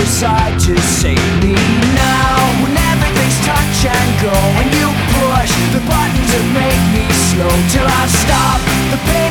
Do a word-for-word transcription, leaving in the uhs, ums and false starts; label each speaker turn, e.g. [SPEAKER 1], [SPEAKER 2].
[SPEAKER 1] decide to save me now. When everything's touch and go, and you push the buttons that make me slow till I stop the pain.